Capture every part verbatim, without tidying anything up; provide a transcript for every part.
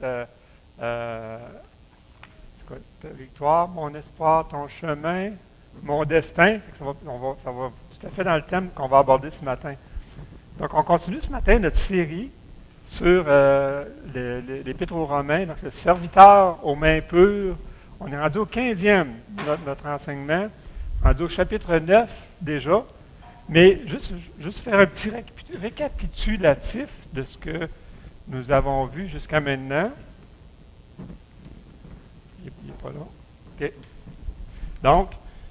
être euh, euh, c'est quoi, ta victoire, mon espoir, ton chemin, mon destin. Fait que ça, va, on va, ça va tout à fait dans le thème qu'on va aborder ce matin. Donc, on continue ce matin notre série sur euh, l'Épître aux Romains, donc le serviteur aux mains pures. On est rendu au quinzième de notre, notre enseignement, rendu au chapitre neuf déjà. Mais juste, juste faire un petit récapitulatif de ce que nous avons vu jusqu'à maintenant. Il n'est pas là. OK. Donc,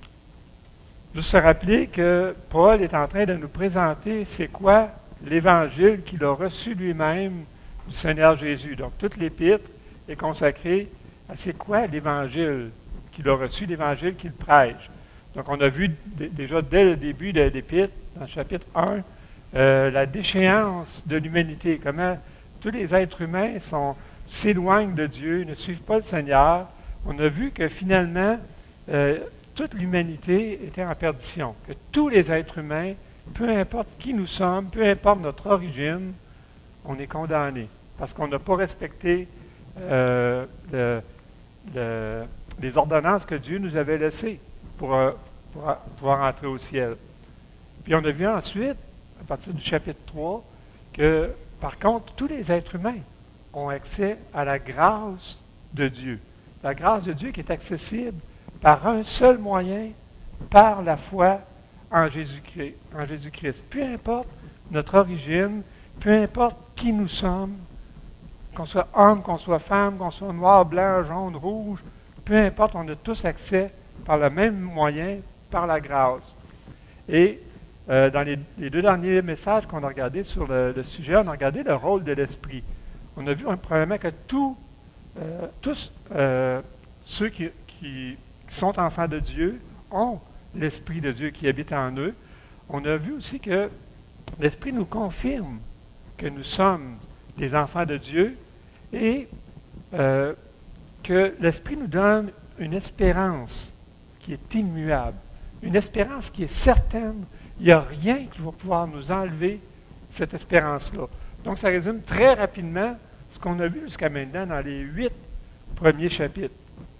juste se rappeler que Paul est en train de nous présenter c'est quoi l'Évangile qu'il a reçu lui-même du Seigneur Jésus. Donc, toute l'Épître est consacrée à c'est quoi l'Évangile qu'il a reçu, l'Évangile qu'il prêche. Donc, on a vu d- déjà dès le début de l'Épître, dans le chapitre un, euh, la déchéance de l'humanité, comment tous les êtres humains sont, s'éloignent de Dieu, ne suivent pas le Seigneur. On a vu que finalement, euh, toute l'humanité était en perdition, que tous les êtres humains, peu importe qui nous sommes, peu importe notre origine, on est condamnés parce qu'on n'a pas respecté euh, le, le, les ordonnances que Dieu nous avait laissées pour, euh, pour pouvoir entrer au ciel. Puis on a vu ensuite, à partir du chapitre trois, que par contre, tous les êtres humains ont accès à la grâce de Dieu. La grâce de Dieu qui est accessible par un seul moyen, par la foi en Jésus-Christ. En Jésus-Christ. Peu importe notre origine, peu importe qui nous sommes, qu'on soit homme, qu'on soit femme, qu'on soit noir, blanc, jaune, rouge, peu importe, on a tous accès par le même moyen, par la grâce. Et euh, dans les, les deux derniers messages qu'on a regardés sur le, le sujet, on a regardé le rôle de l'Esprit. On a vu premièrement que tout, euh, tous euh, ceux qui, qui, qui sont enfants de Dieu ont l'Esprit de Dieu qui habite en eux. On a vu aussi que l'Esprit nous confirme que nous sommes des enfants de Dieu et euh, que l'Esprit nous donne une espérance qui est immuable, une espérance qui est certaine. Il n'y a rien qui va pouvoir nous enlever cette espérance-là. Donc, ça résume très rapidement ce qu'on a vu jusqu'à maintenant dans les huit premiers chapitres.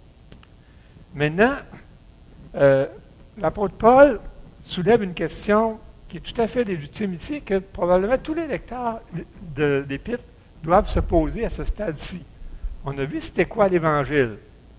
Maintenant, euh, l'apôtre Paul soulève une question qui est tout à fait légitime ici, que probablement tous les lecteurs de l'Épître doivent se poser à ce stade-ci. On a vu c'était quoi l'Évangile.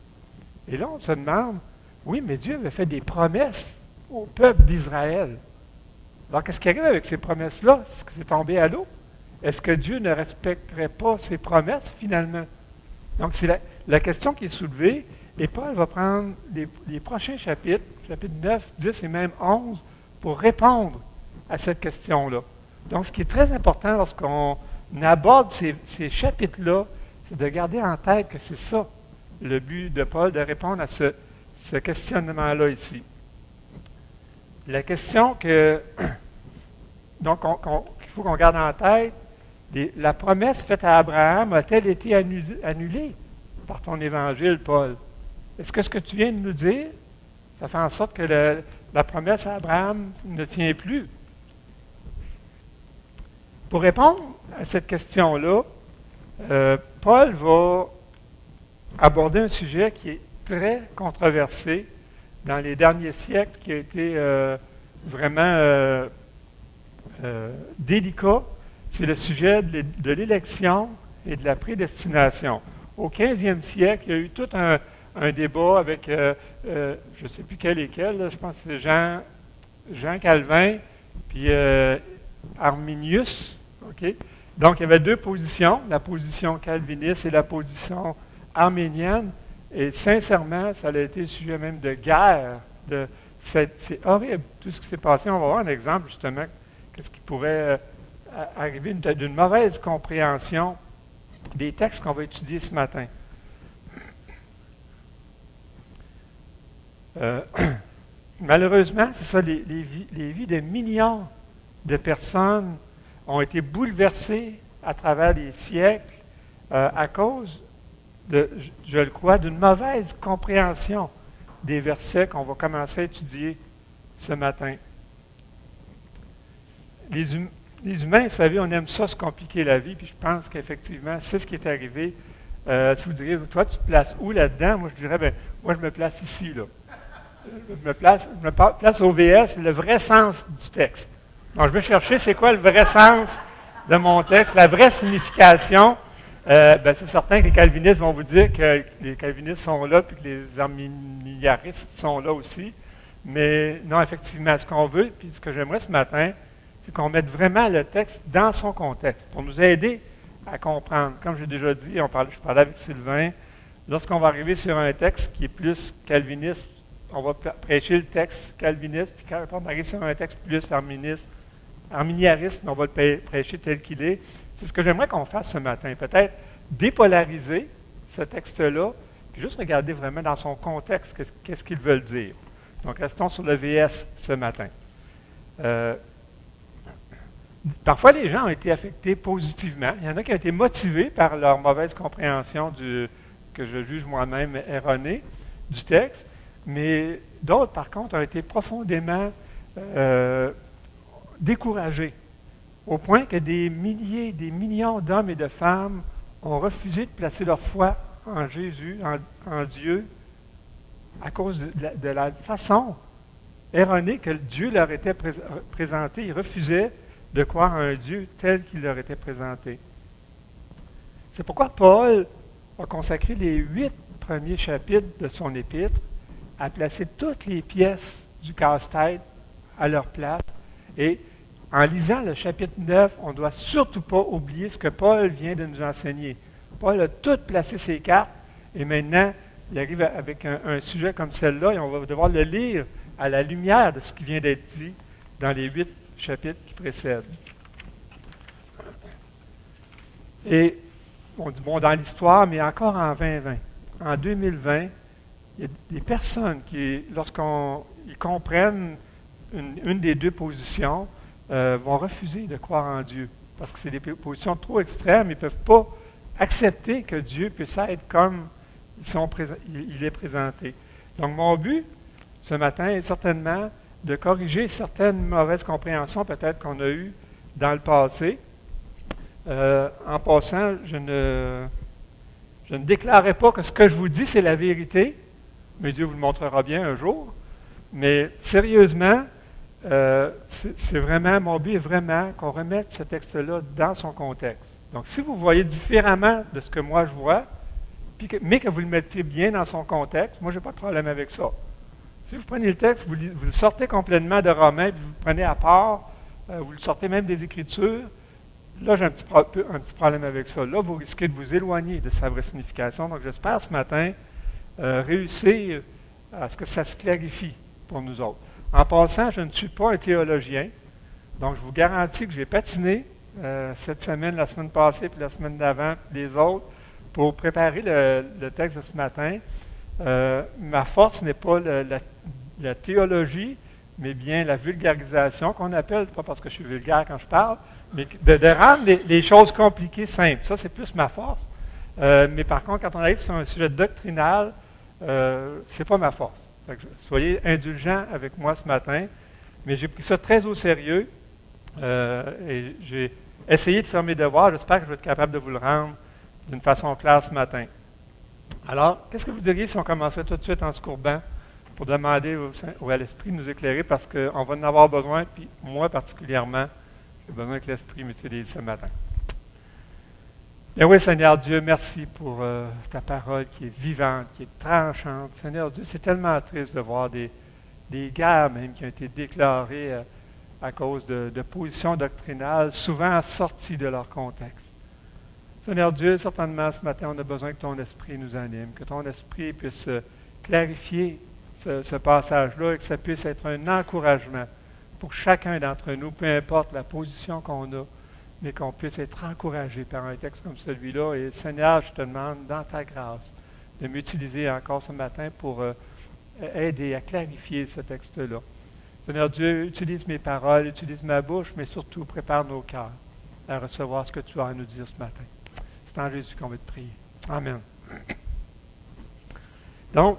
Et là, on se demande, oui, mais Dieu avait fait des promesses au peuple d'Israël. Alors, qu'est-ce qui arrive avec ces promesses-là? Est-ce que c'est tombé à l'eau? Est-ce que Dieu ne respecterait pas ses promesses, finalement? Donc, c'est la, la question qui est soulevée, et Paul va prendre les, les prochains chapitres, chapitres neuf, dix et même onze, pour répondre à cette question-là. Donc, ce qui est très important lorsqu'on aborde ces, ces chapitres-là, c'est de garder en tête que c'est ça, le but de Paul, de répondre à ce, ce questionnement-là ici. La question que, donc, on, qu'on, qu'il faut qu'on garde en tête, les, la promesse faite à Abraham a-t-elle été annulée par ton évangile, Paul? Est-ce que ce que tu viens de nous dire, ça fait en sorte que le, la promesse à Abraham ne tient plus? Pour répondre à cette question-là, euh, Paul va aborder un sujet qui est très controversé dans les derniers siècles, qui a été euh, vraiment euh, euh, délicat. C'est le sujet de l'élection et de la prédestination. Au quinzième siècle, il y a eu tout un, un débat avec, euh, euh, je ne sais plus quel est quel, là, je pense que c'est Jean, Jean Calvin, puis euh, Arminius. Okay? Donc, il y avait deux positions, la position calviniste et la position arménienne. Et sincèrement, ça a été le sujet même de guerre. De, c'est, c'est horrible, tout ce qui s'est passé. On va voir un exemple, justement, qu'est-ce qui pourrait euh, arriver d'une mauvaise compréhension des textes qu'on va étudier ce matin. Euh, malheureusement, c'est ça, les, les, vies, les vies de millions de personnes ont été bouleversées à travers les siècles euh, à cause de, je, je le crois, d'une mauvaise compréhension des versets qu'on va commencer à étudier ce matin. Les, hum, les humains, vous savez, on aime ça se compliquer la vie, puis je pense qu'effectivement, c'est ce qui est arrivé Euh, si vous diriez, toi, tu te places où là-dedans? Moi, je dirais, ben, moi, je me place ici, là. Je me place, je me place au V S, le vrai sens du texte. Donc, je vais chercher c'est quoi le vrai sens de mon texte, la vraie signification. Euh, ben, c'est certain que les calvinistes vont vous dire que les calvinistes sont là, puis que les arminiaristes sont là aussi. Mais non, effectivement, ce qu'on veut, puis ce que j'aimerais ce matin, c'est qu'on mette vraiment le texte dans son contexte, pour nous aider à comprendre. Comme j'ai déjà dit, on parlait, je parlais avec Sylvain, lorsqu'on va arriver sur un texte qui est plus calviniste, on va prêcher le texte calviniste, puis quand on arrive sur un texte plus arministe, arminiariste, on va le prêcher tel qu'il est. C'est ce que j'aimerais qu'on fasse ce matin. Peut-être dépolariser ce texte-là, puis juste regarder vraiment dans son contexte qu'est-ce qu'ils veulent dire. Donc, restons sur le V S ce matin. Euh, parfois, les gens ont été affectés positivement. Il y en a qui ont été motivés par leur mauvaise compréhension du, que je juge moi-même erronée du texte. Mais d'autres, par contre, ont été profondément euh, découragés, au point que des milliers, des millions d'hommes et de femmes ont refusé de placer leur foi en Jésus, en, en Dieu, à cause de la, de la façon erronée que Dieu leur était pré présenté. Ils refusaient de croire en un Dieu tel qu'il leur était présenté. C'est pourquoi Paul a consacré les huit premiers chapitres de son épître à placer toutes les pièces du casse-tête à leur place. Et en lisant le chapitre neuf, on ne doit surtout pas oublier ce que Paul vient de nous enseigner. Paul a tout placé ses cartes et maintenant, il arrive avec un, un sujet comme celle-là et on va devoir le lire à la lumière de ce qui vient d'être dit dans les huit chapitres qui précèdent. Et on dit, bon, dans l'histoire, mais encore en vingt vingt, en deux mille vingt, il y a des personnes qui, lorsqu'on ils comprennent une, une des deux positions, euh, vont refuser de croire en Dieu. Parce que c'est des positions trop extrêmes, ils ne peuvent pas accepter que Dieu puisse être comme ils sont il, il est présenté. Donc, mon but ce matin est certainement de corriger certaines mauvaises compréhensions peut-être qu'on a eues dans le passé. Euh, en passant, je ne, je ne déclarerai pas que ce que je vous dis, c'est la vérité, mais Dieu vous le montrera bien un jour. Mais sérieusement, euh, c'est vraiment, mon but est vraiment qu'on remette ce texte-là dans son contexte. Donc, si vous voyez différemment de ce que moi je vois, puis que, mais que vous le mettez bien dans son contexte, moi, je n'ai pas de problème avec ça. Si vous prenez le texte, vous, vous le sortez complètement de Romains, puis vous le prenez à part, euh, vous le sortez même des Écritures, là, j'ai un petit, un petit problème avec ça. Là, vous risquez de vous éloigner de sa vraie signification. Donc, j'espère ce matin euh, réussir à ce que ça se clarifie pour nous autres. En passant, je ne suis pas un théologien, donc je vous garantis que j'ai patiné euh, cette semaine, la semaine passée, puis la semaine d'avant, les autres, pour préparer le, le texte de ce matin. Euh, ma force n'est pas le, la, la théologie, mais bien la vulgarisation qu'on appelle, pas parce que je suis vulgaire quand je parle, mais de, de rendre les, les choses compliquées simples. Ça, c'est plus ma force. Euh, mais par contre, quand on arrive sur un sujet doctrinal, euh, c'est pas ma force. Fait que soyez indulgents avec moi ce matin, mais j'ai pris ça très au sérieux euh, et j'ai essayé de faire mes devoirs. J'espère que je vais être capable de vous le rendre d'une façon claire ce matin. Alors, qu'est-ce que vous diriez si on commençait tout de suite en se courbant pour demander au, au, à l'Esprit de nous éclairer, parce qu'on va en avoir besoin, puis moi particulièrement, j'ai besoin que l'Esprit m'utilise ce matin. Bien oui, Seigneur Dieu, merci pour euh, ta parole qui est vivante, qui est tranchante. Seigneur Dieu, c'est tellement triste de voir des, des guerres même qui ont été déclarées euh, à cause de, de positions doctrinales, souvent sorties de leur contexte. Seigneur Dieu, certainement ce matin, on a besoin que ton Esprit nous anime, que ton Esprit puisse euh, clarifier ce, ce passage-là et que ça puisse être un encouragement pour chacun d'entre nous, peu importe la position qu'on a, mais qu'on puisse être encouragé par un texte comme celui-là. Et Seigneur, je te demande, dans ta grâce, de m'utiliser encore ce matin pour euh, aider à clarifier ce texte-là. Seigneur Dieu, utilise mes paroles, utilise ma bouche, mais surtout prépare nos cœurs à recevoir ce que tu as à nous dire ce matin. C'est en Jésus qu'on va te prier. Amen. Donc,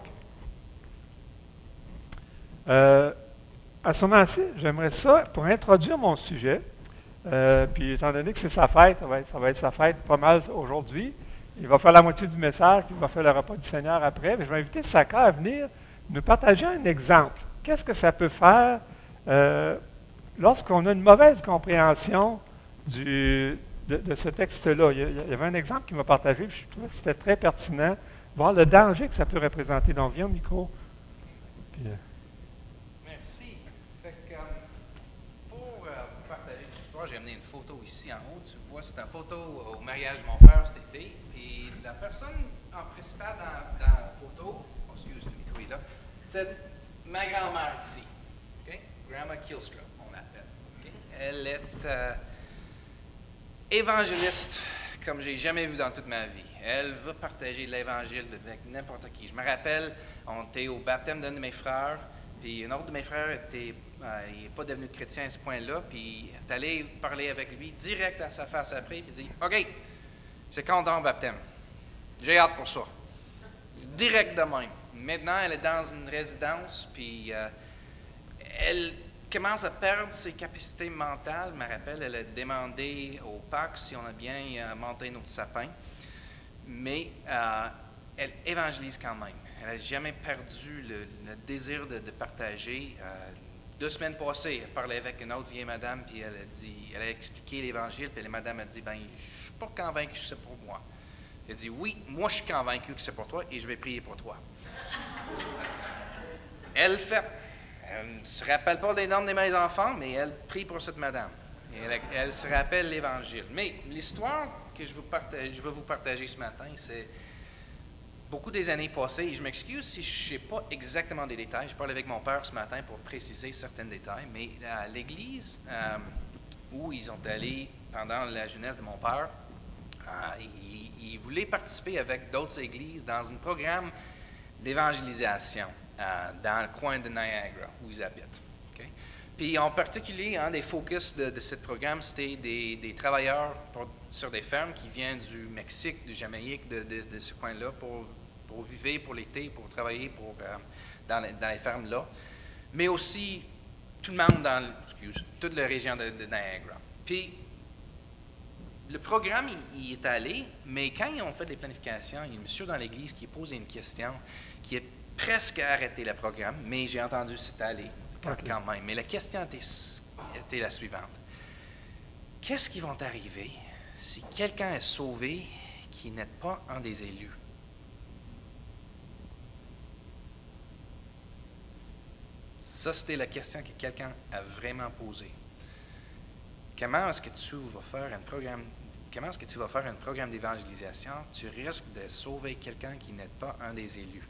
euh, à ce moment-ci, j'aimerais ça, pour introduire mon sujet, euh, puis étant donné que c'est sa fête, ça va, être, ça va être sa fête pas mal aujourd'hui, Il va faire la moitié du message, puis il va faire le repas du Seigneur après. Mais je vais inviter Saka à venir nous partager un exemple. Qu'est-ce que ça peut faire euh, lorsqu'on a une mauvaise compréhension du, de, de ce texte-là? Il y, a, il y avait un exemple qu'il m'a partagé, puis je trouvais que c'était très pertinent, voir le danger que ça peut représenter. Donc, viens au micro. Puis, euh, Merci. Fait que, euh, pour euh, partager cette histoire, j'ai amené une photo ici en haut. Tu vois, c'est une photo au mariage de mon frère cet été. Et la personne en principal dans, dans la photo, oh, excuse, le micro est là, c'est ma grand-mère ici. Okay? Grandma Killstrop, on l'appelle. Okay? Elle est euh, évangéliste comme j'ai jamais vu dans toute ma vie. Elle veut partager l'Évangile avec n'importe qui. Je me rappelle, on était au baptême d'un de mes frères, puis un autre de mes frères était, euh, il n'est pas devenu chrétien à ce point-là, puis il est allé parler avec lui direct à sa face après, puis il dit « OK, c'est quand ton baptême? J'ai hâte pour ça. » Direct de même. Maintenant, elle est dans une résidence, puis euh, elle commence à perdre ses capacités mentales. Je me rappelle, elle a demandé au Pâques si on a bien euh, monté notre sapin. Mais euh, elle évangélise quand même. Elle n'a jamais perdu le, le désir de, de partager. Euh, deux semaines passées, elle parlait avec une autre vieille madame, puis elle a dit, elle a expliqué l'Évangile, puis la madame a dit, ben, je ne suis pas convaincu que c'est pour moi. Elle a dit, oui, moi je suis convaincu que c'est pour toi, et je vais prier pour toi. Elle fait. Elle ne se rappelle pas des noms de mes enfants, mais elle prie pour cette madame. Et elle, elle se rappelle l'Évangile. Mais l'histoire que je, vous partage, je veux vous partager ce matin, c'est beaucoup des années passées. Et je m'excuse si je ne sais pas exactement des détails. Je parle avec mon père ce matin pour préciser certains détails. Mais à l'église euh, où ils ont allé pendant la jeunesse de mon père, euh, ils, ils voulaient participer avec d'autres églises dans un programme d'évangélisation. Euh, dans le coin de Niagara, où ils habitent. Okay? Puis en particulier, un des focus de, de ce programme, c'était des, des travailleurs pour, sur des fermes qui viennent du Mexique, du Jamaïque, de, de, de ce coin-là, pour, pour vivre pour l'été, pour travailler pour, euh, dans, les, dans les fermes-là. Mais aussi, tout le monde dans excuse, toute la région de, de Niagara. Puis, le programme, il, il est allé, mais quand ils ont fait des planifications, il y a un monsieur dans l'église qui a posé une question qui est presque arrêté le programme, mais j'ai entendu c'est allé quand, okay. quand même. Mais la question était, était la suivante. Qu'est-ce qui va arriver si quelqu'un est sauvé qui n'est pas un des élus? Ça, c'était la question que quelqu'un a vraiment posée. Comment est-ce que tu vas faire un programme, comment est-ce que tu vas faire un programme d'évangélisation? Tu risques de sauver quelqu'un qui n'est pas un des élus.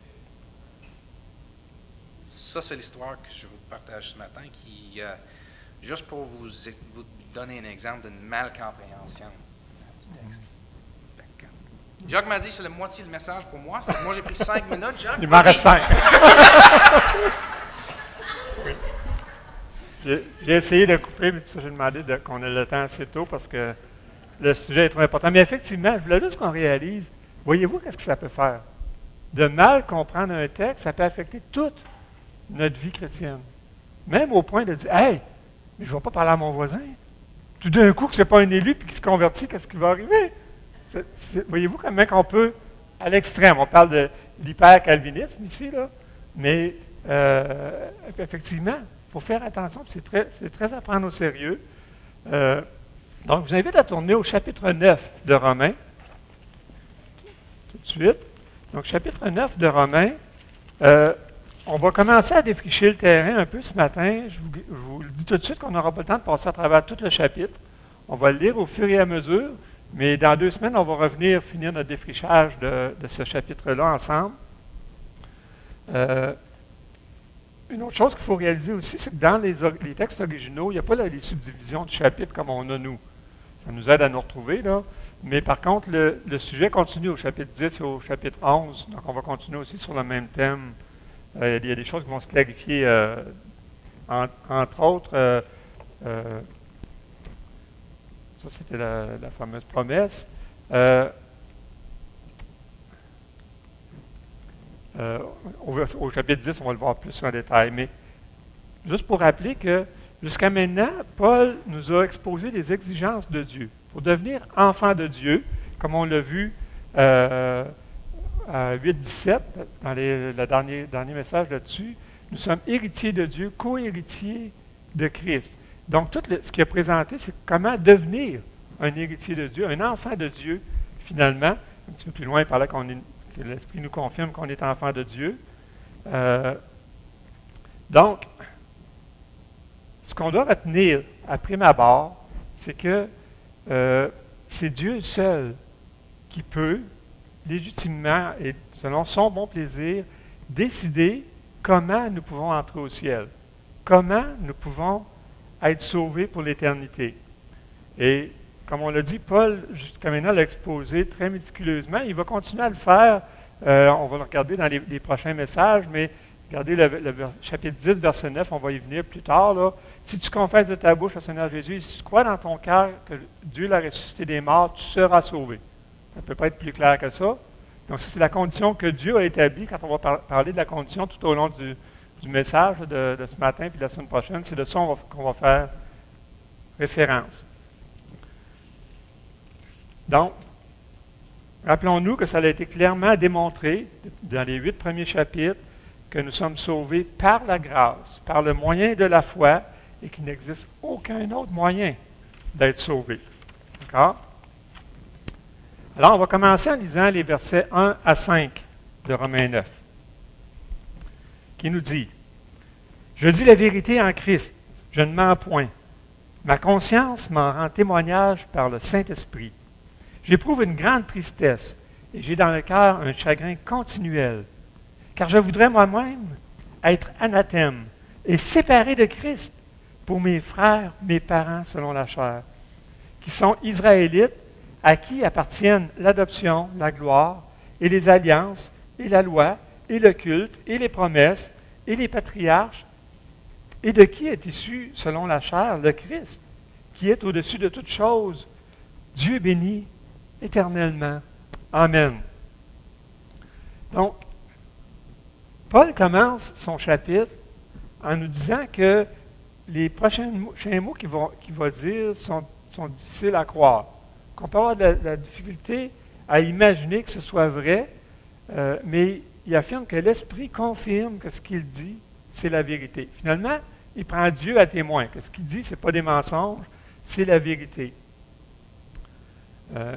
Ça, c'est l'histoire que je vous partage ce matin, qui, euh, juste pour vous, vous donner un exemple d'une malcompréhension du texte. Que, Jacques m'a dit que c'est la moitié du message pour moi. Fait que moi, j'ai pris cinq minutes. Jacques, il m'en reste cinq. Oui. J'ai, j'ai essayé de couper, mais ça, j'ai demandé de, qu'on ait le temps assez tôt parce que le sujet est trop important. Mais effectivement, je voulais juste qu'on réalise, voyez-vous qu'est-ce que ça peut faire? De mal comprendre un texte, ça peut affecter toute notre vie chrétienne. Même au point de dire, « Hey, mais je ne vais pas parler à mon voisin. Tout d'un coup, que ce n'est pas un élu et qu'il se convertit, qu'est-ce qui va arriver? » c'est, c'est, Voyez-vous comment on peut, à l'extrême, on parle de l'hyper-calvinisme ici, là, mais euh, effectivement, il faut faire attention, c'est très, c'est très à prendre au sérieux. Euh, donc, je vous invite à tourner au chapitre neuf de Romains, tout de suite. Donc, chapitre neuf de Romains, euh, on va commencer à défricher le terrain un peu ce matin. Je vous, je vous le dis tout de suite qu'on n'aura pas le temps de passer à travers tout le chapitre. On va le lire au fur et à mesure, mais dans deux semaines, on va revenir finir notre défrichage de, de ce chapitre-là ensemble. Euh, une autre chose qu'il faut réaliser aussi, c'est que dans les, les textes originaux, il n'y a pas là, les subdivisions de chapitres comme on a nous. Ça nous aide à nous retrouver, là. Mais par contre, le, le sujet continue au chapitre dix et au chapitre onze. Donc, on va continuer aussi sur le même thème. Euh, il y a des choses qui vont se clarifier, euh, en, entre autres, euh, euh, ça c'était la, la fameuse promesse. Euh, euh, au, au chapitre dix, on va le voir plus en détail, mais juste pour rappeler que jusqu'à maintenant, Paul nous a exposé les exigences de Dieu. Pour devenir enfant de Dieu, comme on l'a vu euh, à huit dix-sept, dans les, le dernier, dernier message là-dessus, nous sommes héritiers de Dieu, co-héritiers de Christ. Donc, tout le, ce qui est présenté, c'est comment devenir un héritier de Dieu, un enfant de Dieu, finalement. Un petit peu plus loin, il parlait qu'on est, que l'Esprit nous confirme qu'on est enfant de Dieu. Euh, donc, ce qu'on doit retenir à prime abord, c'est que euh, c'est Dieu seul qui peut, légitimement et selon son bon plaisir, décider comment nous pouvons entrer au ciel, comment nous pouvons être sauvés pour l'éternité. Et comme on l'a dit, Paul, jusqu'à maintenant, l'a exposé très méticuleusement. Il va continuer à le faire. Euh, on va le regarder dans les, les prochains messages, mais regardez le, le chapitre dix, verset neuf, on va y venir plus tard. Là. Si tu confesses de ta bouche au Seigneur Jésus, et si tu crois dans ton cœur que Dieu l'a ressuscité des morts, tu seras sauvé. Ça ne peut pas être plus clair que ça. Donc, ça, c'est la condition que Dieu a établie quand on va par- parler de la condition tout au long du, du message de, de ce matin puis de la semaine prochaine. C'est de ça qu'on va, qu'on va faire référence. Donc, rappelons-nous que ça a été clairement démontré dans les huit premiers chapitres que nous sommes sauvés par la grâce, par le moyen de la foi, et qu'il n'existe aucun autre moyen d'être sauvé. D'accord? Alors, on va commencer en lisant les versets un à cinq de Romains neuf, qui nous dit « Je dis la vérité en Christ, je ne mens point. Ma conscience m'en rend témoignage par le Saint-Esprit. J'éprouve une grande tristesse et j'ai dans le cœur un chagrin continuel, car je voudrais moi-même être anathème et séparé de Christ pour mes frères, mes parents selon la chair, qui sont Israélites, à qui appartiennent l'adoption, la gloire, et les alliances, et la loi, et le culte, et les promesses, et les patriarches, et de qui est issu, selon la chair, le Christ, qui est au-dessus de toutes choses, Dieu béni éternellement. Amen. Donc, Paul commence son chapitre en nous disant que les prochains mots qu'il va, qu'il va dire sont, sont difficiles à croire. Qu'on peut avoir de la, de la difficulté à imaginer que ce soit vrai, euh, mais il affirme que l'Esprit confirme que ce qu'il dit, c'est la vérité. Finalement, il prend Dieu à témoin, que ce qu'il dit, ce n'est pas des mensonges, c'est la vérité. Euh,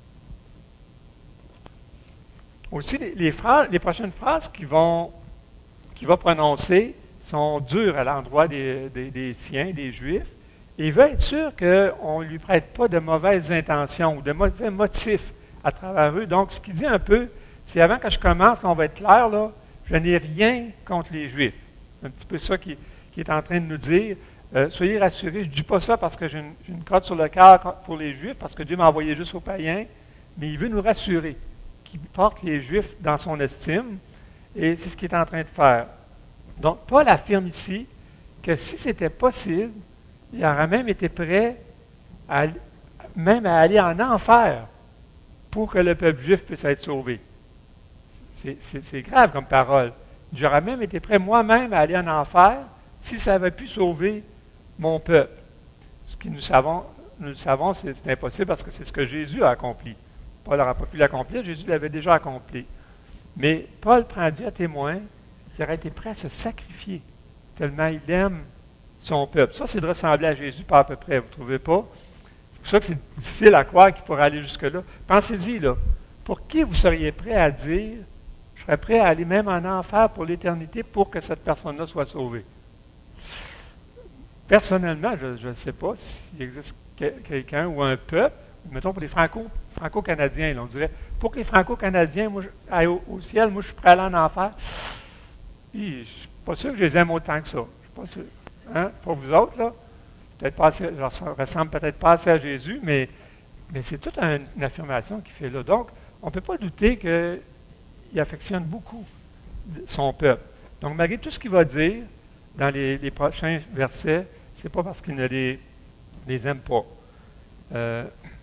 aussi, les, les, phrases, les prochaines phrases qu'il vont, qu'il va prononcer sont dures à l'endroit des, des, des siens, des Juifs. Et il veut être sûr qu'on ne lui prête pas de mauvaises intentions ou de mauvais motifs à travers eux. Donc, ce qu'il dit un peu, c'est avant que je commence, on va être clair, là, je n'ai rien contre les Juifs. Un petit peu ça qu'il qui est en train de nous dire. Euh, soyez rassurés, je ne dis pas ça parce que j'ai une, j'ai une crotte sur le cœur pour les Juifs, parce que Dieu m'a envoyé juste aux païens, mais il veut nous rassurer qu'il porte les Juifs dans son estime, et c'est ce qu'il est en train de faire. Donc, Paul affirme ici que si c'était possible, il aurait même été prêt à, même à aller en enfer pour que le peuple juif puisse être sauvé. C'est, c'est, c'est grave comme parole. J'aurais même été prêt moi-même à aller en enfer si ça avait pu sauver mon peuple. Ce que nous savons, nous le savons, c'est, c'est impossible parce que c'est ce que Jésus a accompli. Paul n'aurait pas pu l'accomplir, Jésus l'avait déjà accompli. Mais Paul prend Dieu à témoin qu'il aurait été prêt à se sacrifier tellement il aime son peuple. Ça, c'est de ressembler à Jésus, pas à peu près, vous ne trouvez pas? C'est pour ça que c'est difficile à croire qu'il pourrait aller jusque-là. Pensez-y, là. Pour qui vous seriez prêt à dire, je serais prêt à aller même en enfer pour l'éternité pour que cette personne-là soit sauvée? Personnellement, je ne sais pas s'il existe que, quelqu'un ou un peuple, mettons pour les Franco, Franco-Canadiens, là, on dirait, pour que les Franco-Canadiens moi, je, aillent au, au ciel, moi je suis prêt à aller en enfer. Je ne suis pas sûr que je les aime autant que ça. Je suis pas sûr. Hein? Pour vous autres, là, peut-être pas assez, je ne ressemble peut-être pas assez à Jésus, mais, mais c'est toute un, une affirmation qu'il fait là. Donc, on ne peut pas douter qu'il affectionne beaucoup son peuple. Donc, malgré tout ce qu'il va dire dans les, les prochains versets, ce n'est pas parce qu'il ne les, les aime pas. Euh,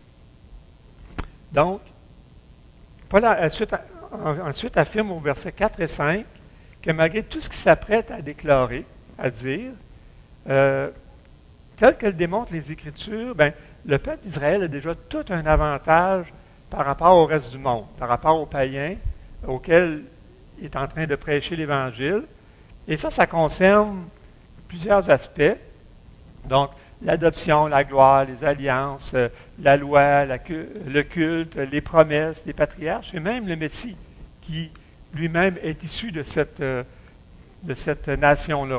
donc, Paul ensuite, ensuite affirme au verset quatre et cinq que malgré tout ce qu'il s'apprête à déclarer, à dire, Euh, tel que le démontrent les Écritures, ben, le peuple d'Israël a déjà tout un avantage par rapport au reste du monde, par rapport aux païens auxquels il est en train de prêcher l'Évangile. Et ça, ça concerne plusieurs aspects. Donc, l'adoption, la gloire, les alliances, euh, la loi, la, le culte, les promesses, les patriarches, et même le Messie, qui lui-même est issu de cette, euh, de cette nation-là.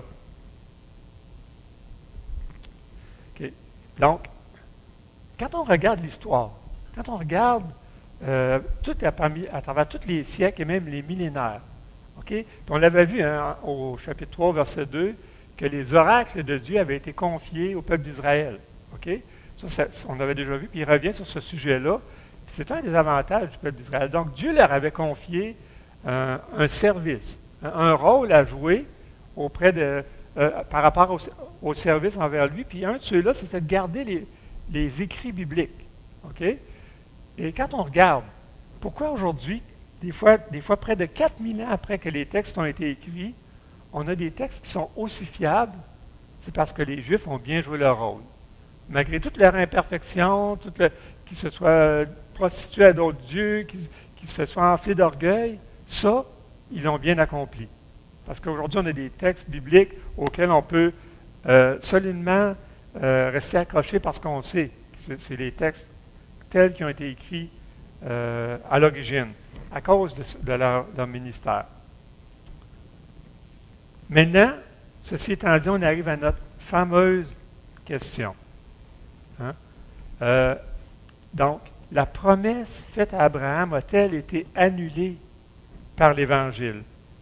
Okay. Donc, quand on regarde l'histoire, quand on regarde euh, tout à, à travers tous les siècles et même les millénaires, okay? Puis on l'avait vu hein, au chapitre trois, verset deux, que les oracles de Dieu avaient été confiés au peuple d'Israël. Okay? Ça, ça, on avait déjà vu, puis il revient sur ce sujet-là. C'est un des avantages du peuple d'Israël. Donc, Dieu leur avait confié un, un service, un, un rôle à jouer auprès de, euh, par rapport au, au service envers lui. Puis un de ceux-là, c'était de garder les, les écrits bibliques. Okay? Et quand on regarde, pourquoi aujourd'hui, des fois, des fois près de quatre mille ans après que les textes ont été écrits, on a des textes qui sont aussi fiables, c'est parce que les Juifs ont bien joué leur rôle. Malgré toute leur imperfection, toute le, qu'ils se soient prostitués à d'autres dieux, qu'ils, qu'ils se soient enflés d'orgueil, ça, ils l'ont bien accompli. Parce qu'aujourd'hui, on a des textes bibliques auxquels on peut euh, solidement euh, rester accroché parce qu'on sait que c'est, c'est les textes tels qui ont été écrits euh, à l'origine, à cause de, de leur, leur ministère. Maintenant, ceci étant dit, on arrive à notre fameuse question. Hein? Euh, donc, la promesse faite à Abraham a-t-elle été annulée par l'Évangile?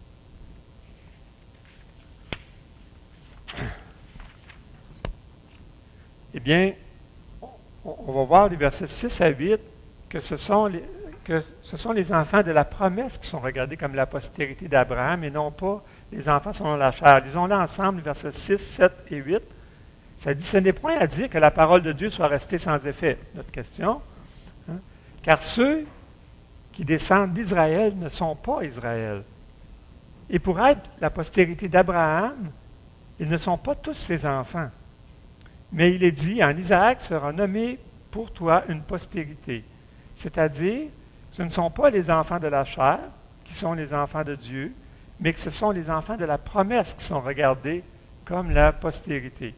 Eh bien, on, on va voir les versets six à huit que ce sont les, que ce sont les enfants de la promesse qui sont regardés comme la postérité d'Abraham et non pas les enfants selon la chair. Lisons-les ensemble, les versets six, sept et huit. Ça dit, ce n'est point à dire que la parole de Dieu soit restée sans effet. Notre question. Hein? Car ceux qui descendent d'Israël ne sont pas Israël. Et pour être la postérité d'Abraham, ils ne sont pas tous ses enfants. Mais il est dit, en Isaac sera nommé pour toi une postérité. C'est-à-dire, ce ne sont pas les enfants de la chair qui sont les enfants de Dieu, mais que ce sont les enfants de la promesse qui sont regardés comme la postérité.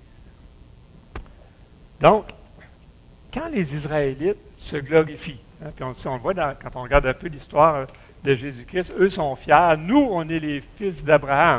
Donc, quand les Israélites se glorifient, hein, puis on, on le voit dans, quand on regarde un peu l'histoire de Jésus-Christ, eux sont fiers, nous, on est les fils d'Abraham.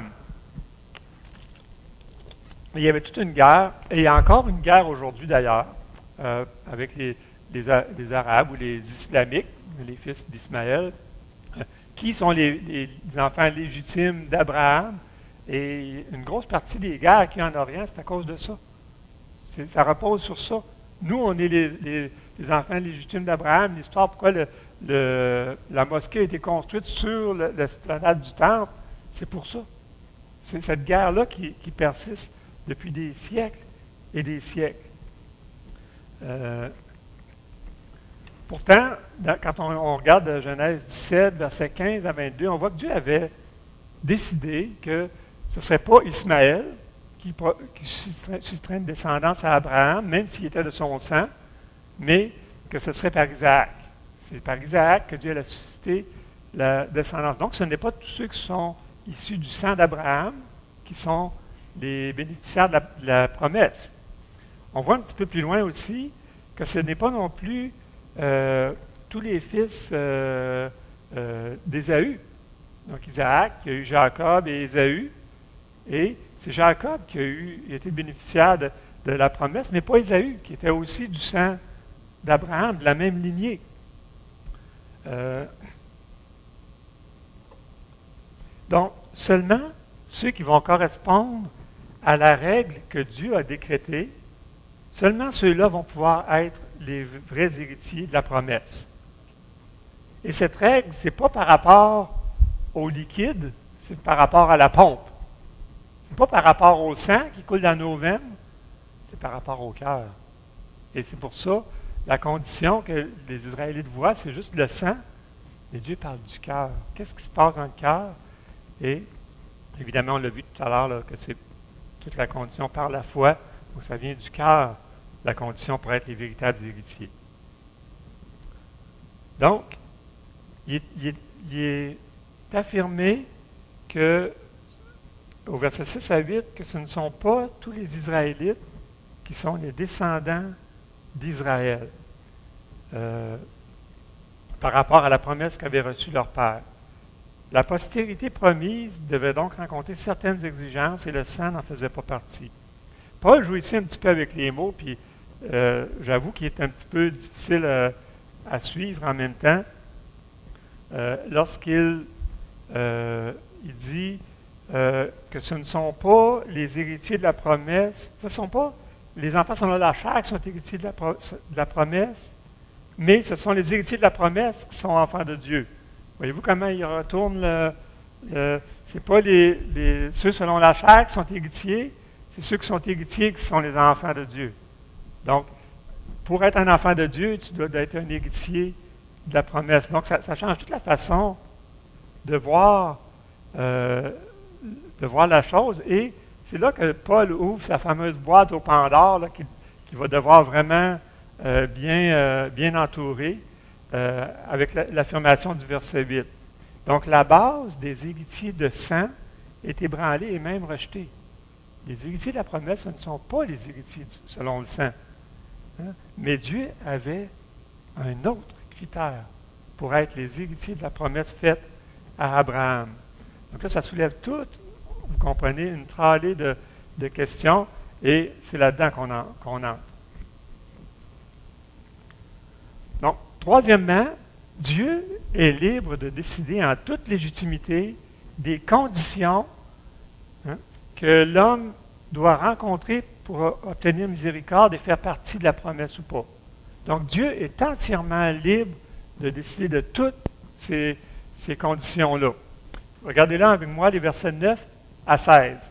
Il y avait toute une guerre, et il y a encore une guerre aujourd'hui d'ailleurs, euh, avec les, les, les Arabes ou les Islamiques, les fils d'Ismaël, euh, qui sont les, les enfants légitimes d'Abraham. Et une grosse partie des guerres qu'il y a en Orient, c'est à cause de ça. C'est, ça repose sur ça. Nous, on est les, les, les enfants légitimes d'Abraham. L'histoire, pourquoi le, le, la mosquée a été construite sur le, l'esplanade du temple, c'est pour ça. C'est cette guerre-là qui, qui persiste depuis des siècles et des siècles. Euh, pourtant, dans, quand on, on regarde Genèse dix-sept, versets quinze à vingt-deux, on voit que Dieu avait décidé que ce ne serait pas Ismaël qui, qui susciterait une descendance à Abraham, même s'il était de son sang, mais que ce serait par Isaac. C'est par Isaac que Dieu a suscité la descendance. Donc, ce n'est pas tous ceux qui sont issus du sang d'Abraham qui sont les bénéficiaires de la, de la promesse. On voit un petit peu plus loin aussi que ce n'est pas non plus euh, tous les fils euh, euh, d'Ésaü. Donc Isaac, il y a eu Jacob et Ésaü, et c'est Jacob qui a eu, il a été bénéficiaire de, de la promesse, mais pas Ésaü, qui était aussi du sang d'Abraham, de la même lignée. Euh, donc, seulement ceux qui vont correspondre à la règle que Dieu a décrétée, seulement ceux-là vont pouvoir être les vrais héritiers de la promesse. Et cette règle, ce n'est pas par rapport au liquide, c'est par rapport à la pompe. Ce n'est pas par rapport au sang qui coule dans nos veines, c'est par rapport au cœur. Et c'est pour ça, la condition que les Israélites voient, c'est juste le sang, mais Dieu parle du cœur. Qu'est-ce qui se passe dans le cœur? Et évidemment, on l'a vu tout à l'heure, là, que c'est toute la condition par la foi, donc ça vient du cœur, la condition pour être les véritables héritiers. Donc, il est, il est, il est affirmé que, au verset six à huit, que ce ne sont pas tous les Israélites qui sont les descendants d'Israël euh, par rapport à la promesse qu'avait reçue leur père. La postérité promise devait donc rencontrer certaines exigences et le sang n'en faisait pas partie. Paul joue ici un petit peu avec les mots, puis euh, j'avoue qu'il est un petit peu difficile à, à suivre en même temps. Euh, lorsqu'il euh, il dit euh, que ce ne sont pas les héritiers de la promesse, ce ne sont pas les enfants selon la chair qui sont héritiers de la, pro, de la promesse, mais ce sont les héritiers de la promesse qui sont enfants de Dieu. Voyez-vous comment il retourne le... le ce n'est pas les, les, ceux selon la chair qui sont héritiers, c'est ceux qui sont héritiers qui sont les enfants de Dieu. Donc, pour être un enfant de Dieu, tu dois être un héritier de la promesse. Donc, ça, ça change toute la façon de voir, euh, de voir la chose. Et c'est là que Paul ouvre sa fameuse boîte au Pandore, là, qui, qui va devoir vraiment euh, bien, euh, bien entourer. Euh, avec la, l'affirmation du verset huit. Donc, la base des héritiers de sang est ébranlée et même rejetée. Les héritiers de la promesse, ce ne sont pas les héritiers du, selon le sang. Hein? Mais Dieu avait un autre critère pour être les héritiers de la promesse faite à Abraham. Donc là, ça soulève toute, vous comprenez, une tralée de, de questions, et c'est là-dedans qu'on, en, qu'on entre. Donc, troisièmement, Dieu est libre de décider en toute légitimité des conditions hein, que l'homme doit rencontrer pour obtenir miséricorde et faire partie de la promesse ou pas. Donc, Dieu est entièrement libre de décider de toutes ces, ces conditions-là. Regardez là avec moi les versets neuf à seize.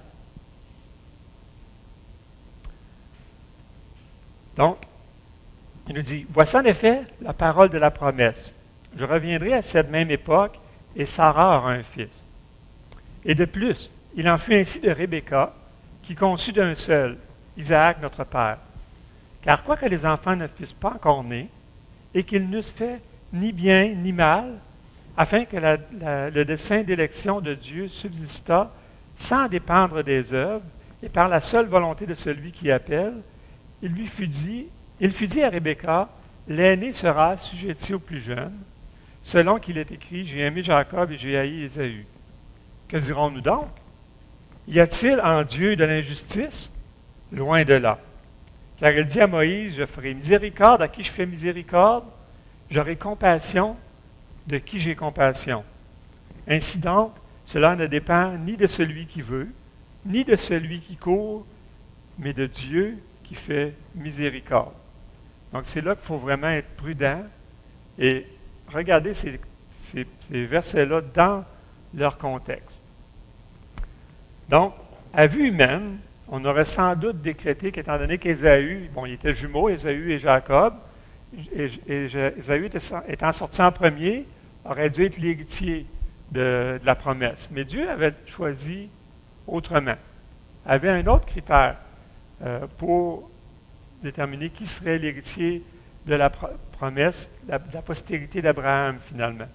Donc, il nous dit, « Voici en effet la parole de la promesse. Je reviendrai à cette même époque, et Sarah aura un fils. Et de plus, il en fut ainsi de Rebecca, qui conçut d'un seul, Isaac notre père. Car quoique les enfants ne fussent pas encore nés, et qu'ils n'eussent fait ni bien ni mal, afin que la, la, le dessein d'élection de Dieu subsistât sans dépendre des œuvres, et par la seule volonté de celui qui appelle, il lui fut dit, Il fut dit à Rebecca, l'aîné sera assujetti au plus jeune, selon qu'il est écrit, j'ai aimé Jacob et j'ai haï Ésaü. Que dirons-nous donc? Y a-t-il en Dieu de l'injustice? Loin de là. Car il dit à Moïse, je ferai miséricorde à qui je fais miséricorde, j'aurai compassion de qui j'ai compassion. Ainsi donc, cela ne dépend ni de celui qui veut, ni de celui qui court, mais de Dieu qui fait miséricorde. Donc, c'est là qu'il faut vraiment être prudent et regarder ces, ces, ces versets-là dans leur contexte. Donc, à vue humaine, on aurait sans doute décrété qu'étant donné qu'Ésaü, bon, il était jumeau, Ésaü et Jacob, et, et Ésaü étant sorti en premier, aurait dû être l'héritier de, de la promesse. Mais Dieu avait choisi autrement, avait un autre critère euh, pour déterminer qui serait l'héritier de la promesse, la, de la postérité d'Abraham, finalement.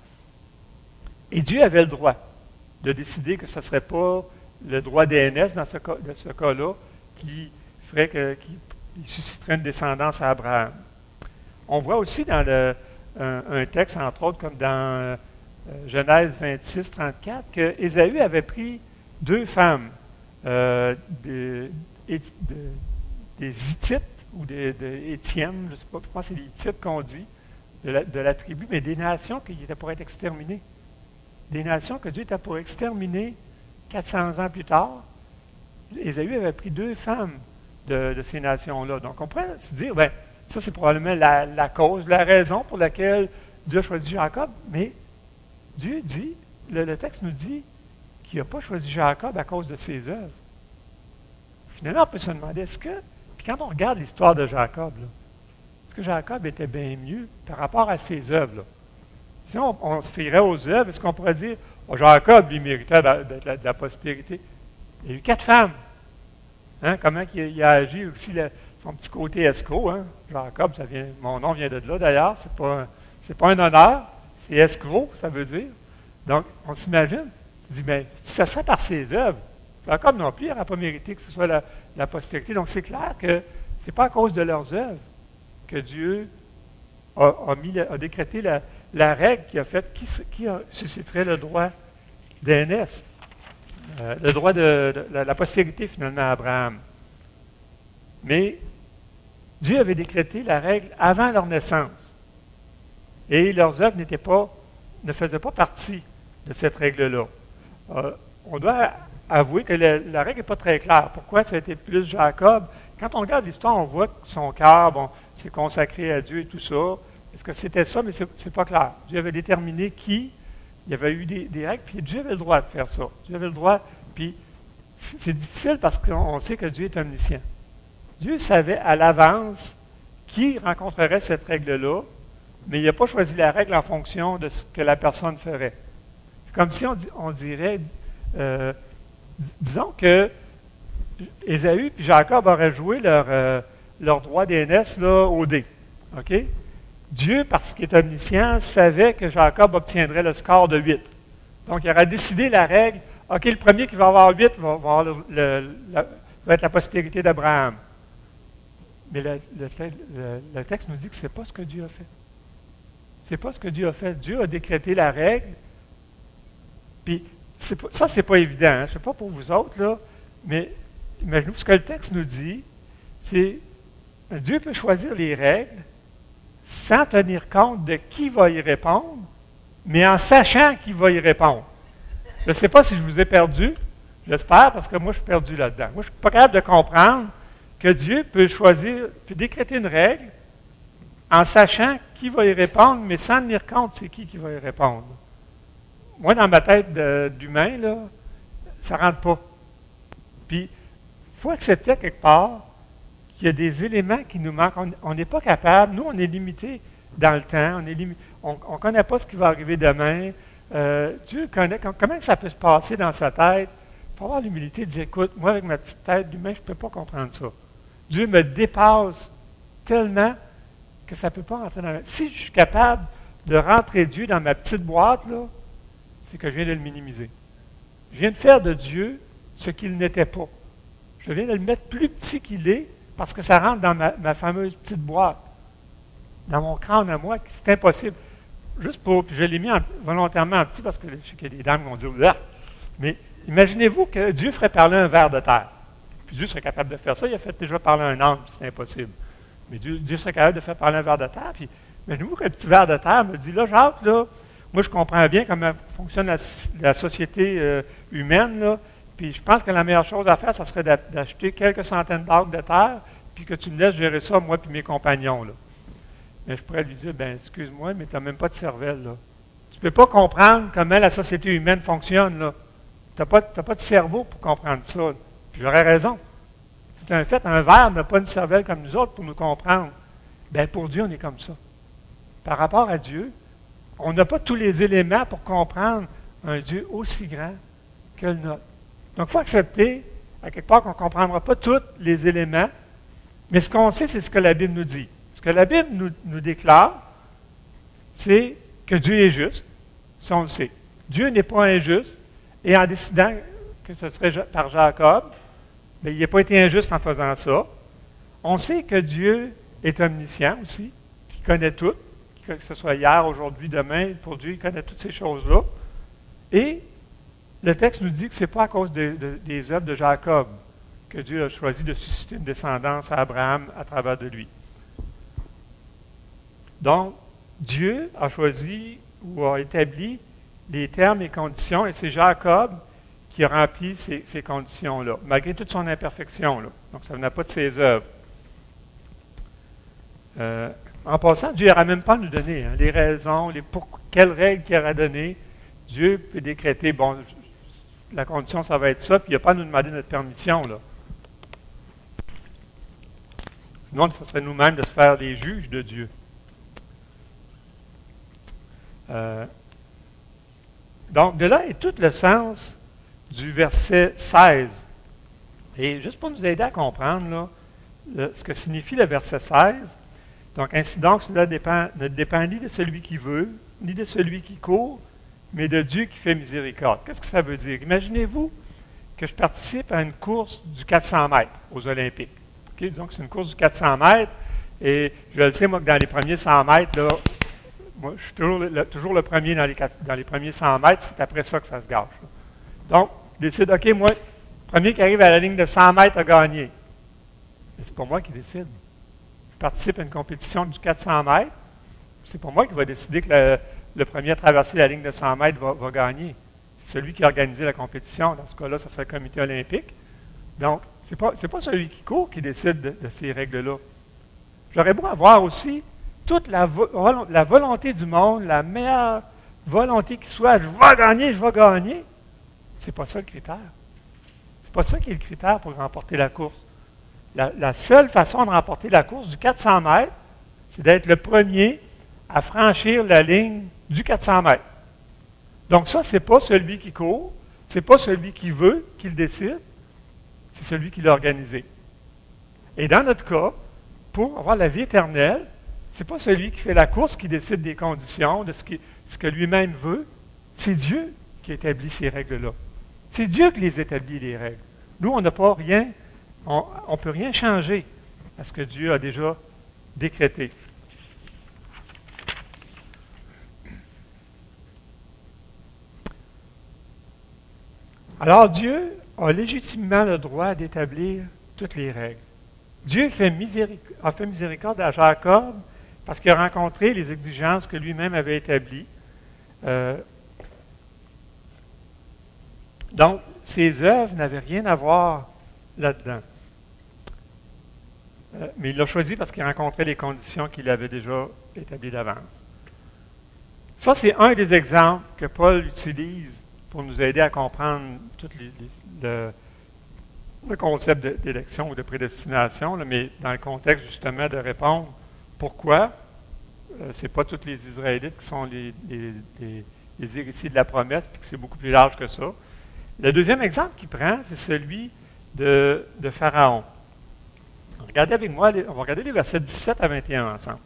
Et Dieu avait le droit de décider que ce ne serait pas le droit d'aînesse, dans ce cas, de ce cas-là, qui ferait que, qui susciterait une descendance à Abraham. On voit aussi dans le, un, un texte, entre autres, comme dans euh, Genèse vingt-six, trente-quatre, que Ésaü avait pris deux femmes, euh, des, des, des Hittites, ou des, des Étienne, je ne sais pas, je pense que c'est les Hittites qu'on dit, de la, de la tribu, mais des nations qui étaient pour être exterminées. Des nations que Dieu était pour exterminer quatre cents ans plus tard. Ésaü avait pris deux femmes de, de ces nations-là. Donc, on pourrait se dire, bien, ça, c'est probablement la, la cause, la raison pour laquelle Dieu a choisi Jacob, mais Dieu dit, le, le texte nous dit qu'il n'a pas choisi Jacob à cause de ses œuvres. Finalement, on peut se demander, est-ce que, puis quand on regarde l'histoire de Jacob, là, est-ce que Jacob était bien mieux par rapport à ses œuvres? Là? Si on, on se fierait aux œuvres, est-ce qu'on pourrait dire, oh, Jacob, lui, méritait d'être de, de la postérité? Il y a eu quatre femmes. Hein? Comment il, il a agi aussi, le, son petit côté escroc. Hein? Jacob, ça vient, mon nom vient de là d'ailleurs, c'est pas c'est pas un honneur, c'est escroc, ça veut dire. Donc, on s'imagine, on se dit, bien, si ça serait par ses œuvres, Jacob non plus, il n'aurait pas mérité que ce soit la, la postérité. Donc, c'est clair que ce n'est pas à cause de leurs œuvres que Dieu a, a, mis, a décrété la, la règle qui a fait qui, qui a, susciterait le droit d'aînesse, euh, le droit de, de la, la postérité finalement à Abraham. Mais Dieu avait décrété la règle avant leur naissance. Et leurs œuvres n'étaient pas, ne faisaient pas partie de cette règle-là. Euh, on doit avouer que la, la règle n'est pas très claire. Pourquoi ça a été plus Jacob? Quand on regarde l'histoire, on voit que son cœur bon, s'est consacré à Dieu et tout ça. Est-ce que c'était ça? Mais ce n'est pas clair. Dieu avait déterminé qui. Il y avait eu des, des règles, puis Dieu avait le droit de faire ça. Dieu avait le droit. Puis c'est difficile parce qu'on sait que Dieu est omniscient. Dieu savait à l'avance qui rencontrerait cette règle-là, mais il n'a pas choisi la règle en fonction de ce que la personne ferait. C'est comme si on, on dirait, euh, disons que Ésaü et Jacob auraient joué leur, euh, leur droit d'aînesse là, au dé. OK? Dieu, parce qu'il est omniscient, savait que Jacob obtiendrait le score de huit. Donc, il aurait décidé la règle, OK, le premier qui va avoir huit va, va, avoir le, le, la, va être la postérité d'Abraham. Mais le, le, le, le texte nous dit que ce n'est pas ce que Dieu a fait. Ce n'est pas ce que Dieu a fait. Dieu a décrété la règle. Puis, pas, ça, ce n'est pas évident. Hein? Je ne sais pas pour vous autres, là, mais imaginez-vous ce que le texte nous dit, c'est Dieu peut choisir les règles sans tenir compte de qui va y répondre, mais en sachant qui va y répondre. Je ne sais pas si je vous ai perdu, j'espère, parce que moi, je suis perdu là-dedans. Moi, je ne suis pas capable de comprendre que Dieu peut choisir, peut décréter une règle en sachant qui va y répondre, mais sans tenir compte c'est qui qui va y répondre. Moi, dans ma tête d'humain, là, ça ne rentre pas. Puis, il faut accepter quelque part qu'il y a des éléments qui nous manquent. On n'est pas capable, nous, on est limité dans le temps, on ne on, on connaît pas ce qui va arriver demain. Euh, Dieu connaît comment ça peut se passer dans sa tête. Il faut avoir l'humilité de dire, écoute, moi, avec ma petite tête d'humain, je ne peux pas comprendre ça. Dieu me dépasse tellement que ça ne peut pas rentrer dans la... Si je suis capable de rentrer Dieu dans ma petite boîte, là, c'est que je viens de le minimiser. Je viens de faire de Dieu ce qu'il n'était pas. Je viens de le mettre plus petit qu'il est parce que ça rentre dans ma, ma fameuse petite boîte. Dans mon crâne à moi, c'est impossible. Juste pour... Puis je l'ai mis en, volontairement en petit parce que je sais qu'il y a des dames qui vont dire « Ah! » Mais imaginez-vous que Dieu ferait parler un ver de terre. Puis Dieu serait capable de faire ça. Il a fait déjà parler un ange, puis c'est impossible. Mais Dieu, Dieu serait capable de faire parler un ver de terre. Puis imaginez-vous qu'un petit ver de terre me dit « Là, Jacques, là, moi, je comprends bien comment fonctionne la, la société euh, humaine, là. Puis je pense que la meilleure chose à faire, ça serait d'acheter quelques centaines d'acres de terre, puis que tu me laisses gérer ça, moi et mes compagnons. Là. » Mais je pourrais lui dire, ben excuse-moi, mais tu n'as même pas de cervelle. Là. Tu ne peux pas comprendre comment la société humaine fonctionne. Tu n'as pas, pas de cerveau pour comprendre ça. Là. Puis j'aurais raison. C'est un fait, un ver n'a pas une cervelle comme nous autres pour nous comprendre. Bien, pour Dieu, on est comme ça. Par rapport à Dieu, on n'a pas tous les éléments pour comprendre un Dieu aussi grand que le nôtre. Donc, il faut accepter, à quelque part, qu'on ne comprendra pas tous les éléments, mais ce qu'on sait, c'est ce que la Bible nous dit. Ce que la Bible nous, nous déclare, c'est que Dieu est juste, ça on le sait. Dieu n'est pas injuste, et en décidant que ce serait par Jacob, bien, il n'a pas été injuste en faisant ça. On sait que Dieu est omniscient aussi, qu'il connaît tout, que ce soit hier, aujourd'hui, demain, pour Dieu, il connaît toutes ces choses-là. Et le texte nous dit que ce n'est pas à cause de, de, des œuvres de Jacob que Dieu a choisi de susciter une descendance à Abraham à travers de lui. Donc, Dieu a choisi ou a établi les termes et conditions, et c'est Jacob qui a rempli ces, ces conditions-là, malgré toute son imperfection. Là. Donc, ça ne venait pas de ses œuvres. Euh, en passant, Dieu n'aura même pas à nous donner hein, les raisons, les pour quelles règles qu'il aura données. Dieu peut décréter, bon, la condition, ça va être ça, puis il n'a pas à nous demander notre permission. Là. Sinon, ce serait nous-mêmes de se faire des juges de Dieu. Euh, donc, de là est tout le sens du verset seize. Et juste pour nous aider à comprendre là, le, ce que signifie le verset seize, Donc, ainsi donc, cela dépend, ne dépend ni de celui qui veut, ni de celui qui court, mais de Dieu qui fait miséricorde. Qu'est-ce que ça veut dire? Imaginez-vous que je participe à une course du quatre cents mètres aux Olympiques. Okay? Donc, c'est une course du quatre cents mètres, et je le sais, moi, que dans les premiers cent mètres, là, moi, je suis toujours le, toujours le premier dans les, dans les premiers cent mètres, c'est après ça que ça se gâche. Là. Donc, je décide, OK, moi, le premier qui arrive à la ligne de cent mètres a gagné. Mais c'est pas moi qui décide. Je participe à une compétition du quatre cents mètres, c'est pas moi qui va décider que le, le premier à traverser la ligne de cent mètres va, va gagner. C'est celui qui a organisé la compétition. Dans ce cas-là, ça serait le comité olympique. Donc, ce n'est pas, c'est pas celui qui court qui décide de, de ces règles-là. J'aurais beau avoir aussi toute la, vo- la volonté du monde, la meilleure volonté qui soit, je vais gagner, je vais gagner. C'est pas ça le critère. C'est pas ça qui est le critère pour remporter la course. La, la seule façon de remporter la course du quatre cents mètres, c'est d'être le premier à franchir la ligne du quatre cents mètres. Donc ça, ce n'est pas celui qui court, ce n'est pas celui qui veut qui le décide, c'est celui qui l'a organisé. Et dans notre cas, pour avoir la vie éternelle, ce n'est pas celui qui fait la course qui décide des conditions, de ce, qui, ce que lui-même veut, c'est Dieu qui établit ces règles-là. C'est Dieu qui les établit, les règles. Nous, on n'a pas rien, on ne peut rien changer à ce que Dieu a déjà décrété. Alors Dieu a légitimement le droit d'établir toutes les règles. Dieu fait miséric- a fait miséricorde à Jacob parce qu'il a rencontré les exigences que lui-même avait établies. Euh, donc, ses œuvres n'avaient rien à voir là-dedans. Euh, mais il l'a choisi parce qu'il rencontrait les conditions qu'il avait déjà établies d'avance. Ça, c'est un des exemples que Paul utilise pour nous aider à comprendre tout les, les, le, le concept de, d'élection ou de prédestination, là, mais dans le contexte justement de répondre pourquoi euh, ce n'est pas tous les Israélites qui sont les, les, les, les héritiers de la promesse, puis que c'est beaucoup plus large que ça. Le deuxième exemple qu'il prend, c'est celui de, de Pharaon. Regardez avec moi, on va regarder les versets dix-sept à vingt et un ensemble.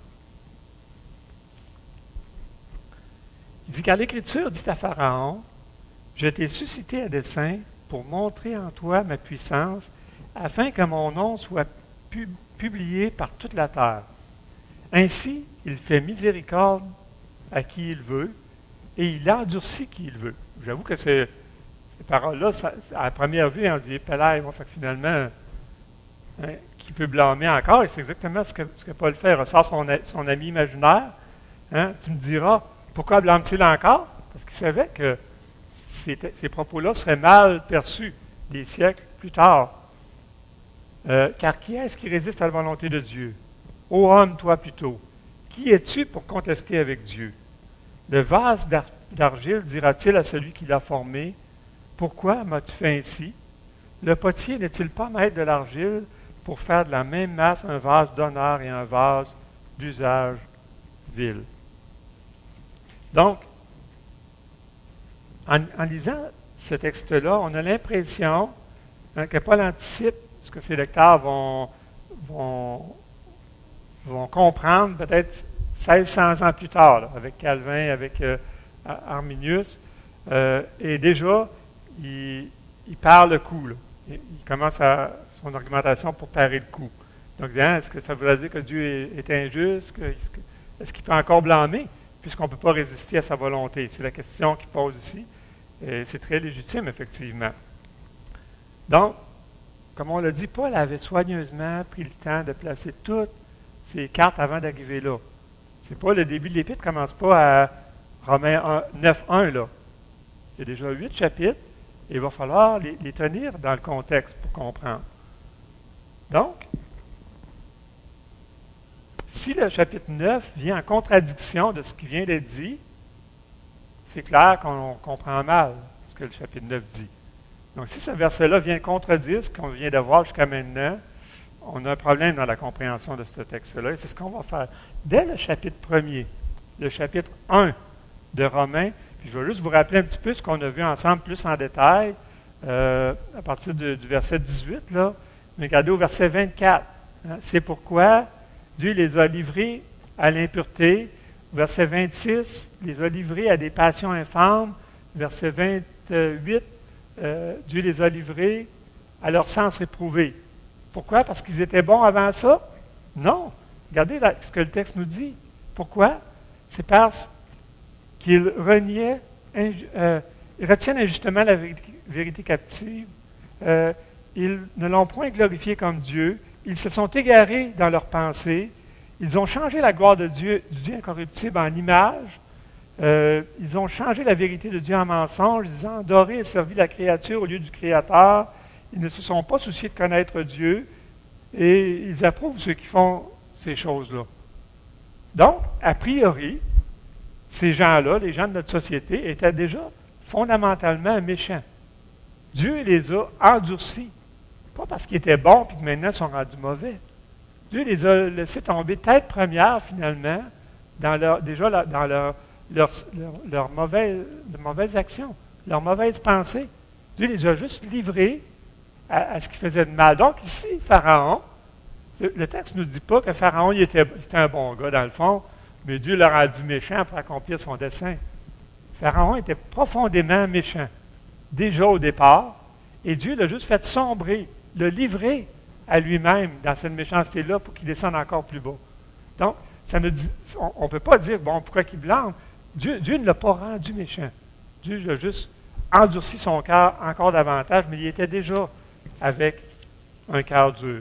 Il dit, car l'Écriture dit à Pharaon, je t'ai suscité à dessein pour montrer en toi ma puissance, afin que mon nom soit pub- publié par toute la terre. Ainsi, il fait miséricorde à qui il veut, et il endurcit qui il veut. J'avoue que ces, ces paroles-là, ça, à la première vue, on dit, Pélaï, moi, fait que finalement, hein, qui peut blâmer encore? Et c'est exactement ce que, ce que Paul fait. Il ressort son, son ami imaginaire. Hein, tu me diras, pourquoi blâme-t-il encore? Parce qu'il savait que Ces, ces propos-là seraient mal perçus des siècles plus tard. Euh, car qui est-ce qui résiste à la volonté de Dieu? Ô homme, toi plutôt, qui es-tu pour contester avec Dieu? Le vase d'ar- d'argile dira-t-il à celui qui l'a formé, pourquoi m'as-tu fait ainsi? Le potier n'est-il pas maître de l'argile pour faire de la même masse un vase d'honneur et un vase d'usage vil? Donc, En, en lisant ce texte-là, on a l'impression hein, que Paul anticipe ce que ses lecteurs vont, vont, vont comprendre peut-être seize cents ans plus tard, là, avec Calvin, avec euh, Arminius. Euh, et déjà, il, il pare le coup. Là. Il, il commence à, son argumentation pour parer le coup. Donc, hein, est-ce que ça voudrait dire que Dieu est, est injuste? Que, est-ce, que, est-ce qu'il peut encore blâmer, puisqu'on ne peut pas résister à sa volonté? C'est la question qu'il pose ici. Et c'est très légitime, effectivement. Donc, comme on l'a dit, Paul avait soigneusement pris le temps de placer toutes ses cartes avant d'arriver là. C'est pas le début de l'Épître, ne commence pas à Romains neuf un, là. Il y a déjà huit chapitres, et il va falloir les, les tenir dans le contexte pour comprendre. Donc, si le chapitre neuf vient en contradiction de ce qui vient d'être dit, c'est clair qu'on comprend mal ce que le chapitre neuf dit. Donc, si ce verset-là vient contredire ce qu'on vient de voir jusqu'à maintenant, on a un problème dans la compréhension de ce texte-là, et c'est ce qu'on va faire. Dès le chapitre premier, le chapitre un de Romains, puis je vais juste vous rappeler un petit peu ce qu'on a vu ensemble plus en détail, euh, à partir de, du verset dix-huit, là, mais regardez au verset vingt-quatre. Hein, c'est pourquoi Dieu les a livrés à l'impureté. Verset vingt-six, les a livrés à des passions infâmes. Verset vingt-huit, euh, Dieu les a livrés à leur sens réprouvé. Pourquoi? Parce qu'ils étaient bons avant ça? Non. Regardez là, ce que le texte nous dit. Pourquoi? C'est parce qu'ils reniaient, euh, ils retiennent injustement la vérité, vérité captive. Euh, ils ne l'ont point glorifié comme Dieu. Ils se sont égarés dans leurs pensées. Ils ont changé la gloire de Dieu, du Dieu incorruptible en image. Euh, ils ont changé la vérité de Dieu en mensonge, ils ont adoré et servi la créature au lieu du Créateur. Ils ne se sont pas souciés de connaître Dieu et ils approuvent ceux qui font ces choses-là. Donc, a priori, ces gens-là, les gens de notre société, étaient déjà fondamentalement méchants. Dieu les a endurcis. Pas parce qu'ils étaient bons et que maintenant ils sont rendus mauvais. Dieu les a laissés tomber tête première, finalement, dans leur, déjà dans leur, leur, leur, leur mauvaise, mauvaises actions, leurs mauvaises pensées. Dieu les a juste livrés à, à ce qui faisait de mal. Donc ici, Pharaon, le texte ne nous dit pas que Pharaon il était, il était un bon gars, dans le fond, mais Dieu l'a rendu méchant pour accomplir son dessein. Pharaon était profondément méchant, déjà au départ, et Dieu l'a juste fait sombrer, l'a livré à lui-même dans cette méchanceté-là pour qu'il descende encore plus bas. Donc, ça ne dit, on ne peut pas dire, bon, pourquoi qu'il blâme? Dieu, Dieu ne l'a pas rendu méchant. Dieu a juste endurci son cœur encore davantage, mais il était déjà avec un cœur dur.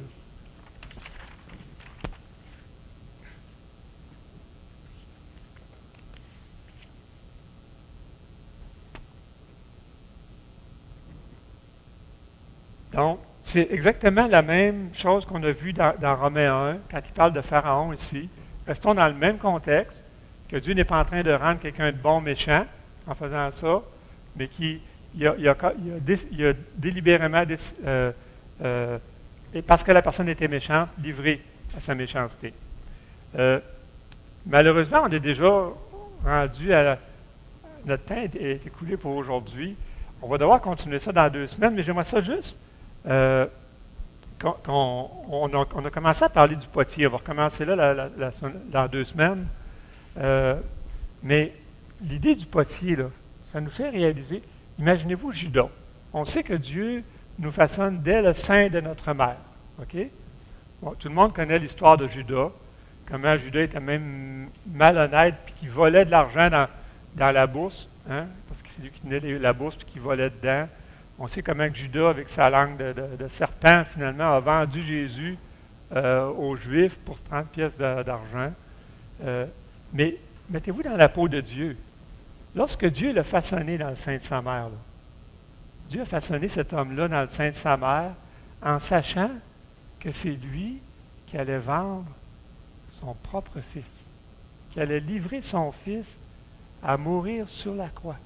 Donc, c'est exactement la même chose qu'on a vu dans, dans Romains un, quand il parle de Pharaon ici. Restons dans le même contexte, que Dieu n'est pas en train de rendre quelqu'un de bon méchant en faisant ça, mais qu'il il a, il a, il a, dé, il a délibérément, dé, euh, euh, et parce que la personne était méchante, livré à sa méchanceté. Euh, malheureusement, on est déjà rendu à la, notre temps est, est écoulé pour aujourd'hui. On va devoir continuer ça dans deux semaines, mais j'aimerais ça juste. Euh, quand, quand on, on, a, on a commencé à parler du potier, on va recommencer là la, la, la, dans deux semaines. Euh, mais l'idée du potier, là, ça nous fait réaliser, imaginez-vous Judas. On sait que Dieu nous façonne dès le sein de notre mère. Okay? Bon, tout le monde connaît l'histoire de Judas, comment Judas était même malhonnête, puis qu'il volait de l'argent dans, dans la bourse, hein, parce que c'est lui qui tenait la bourse, puis qu'il volait dedans. On sait comment que Judas, avec sa langue de, de, de serpent, finalement, a vendu Jésus euh, aux Juifs pour trente pièces d'argent. Euh, mais mettez-vous dans la peau de Dieu. Lorsque Dieu l'a façonné dans le sein de sa mère, là, Dieu a façonné cet homme-là dans le sein de sa mère en sachant que c'est lui qui allait vendre son propre fils, qui allait livrer son fils à mourir sur la croix.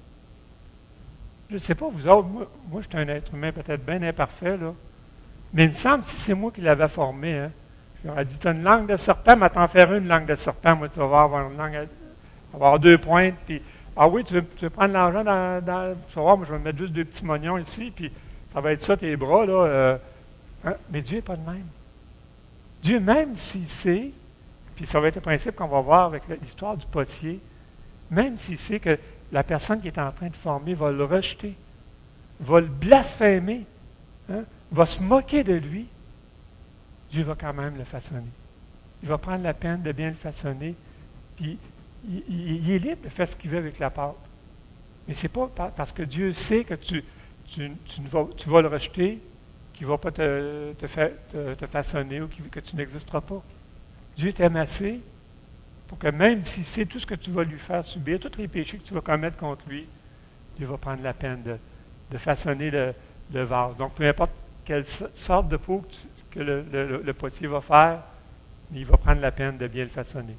Je ne sais pas, vous autres, moi, moi je suis un être humain peut-être bien imparfait, là, mais il me semble que si c'est moi qui l'avais formé, hein, je leur ai dit, tu as une langue de serpent, mais t'en faire une langue de serpent, moi tu vas voir, avoir une langue, avoir deux pointes, puis, ah oui, tu veux, tu veux prendre l'argent dans, dans, tu vas voir, moi je vais mettre juste deux petits mognons ici, puis ça va être ça tes bras, là, euh, hein? Mais Dieu n'est pas de même. Dieu, même s'il sait, puis ça va être le principe qu'on va voir avec l'histoire du potier, même s'il sait que la personne qui est en train de former va le rejeter, va le blasphémer, hein, va se moquer de lui, Dieu va quand même le façonner. Il va prendre la peine de bien le façonner, puis il, il, il est libre de faire ce qu'il veut avec la pâte. Mais ce n'est pas parce que Dieu sait que tu, tu, tu, vas, tu vas le rejeter qu'il ne va pas te, te, fa, te, te façonner ou que tu n'existeras pas. Dieu t'aime assez pour que même s'il sait tout ce que tu vas lui faire subir, tous les péchés que tu vas commettre contre lui, Dieu va prendre la peine de, de façonner le, le vase. Donc, peu importe quelle sorte de peau que, tu, que le, le, le potier va faire, il va prendre la peine de bien le façonner.